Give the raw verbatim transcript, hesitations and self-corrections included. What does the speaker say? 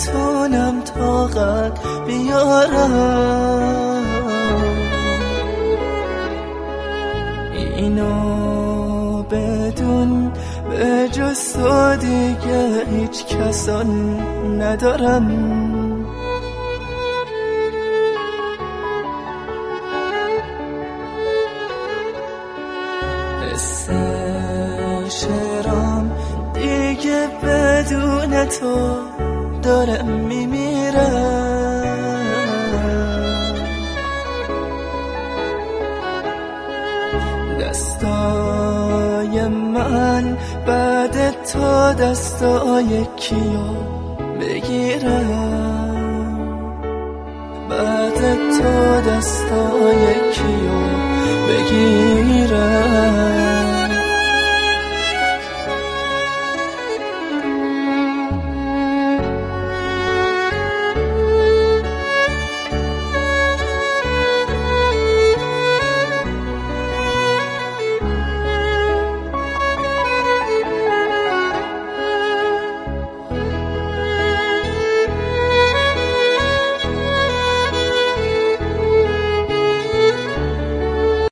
نمیتونم طاقت بیارم. اینو بدون به جز تو دیگه هیچ کسان ندارم. حس شعرام دیگه بدون تو داره میمیره. دستای من بعد تو دستای کیو بگیره؟ بعد تو دستای کیو بگیره؟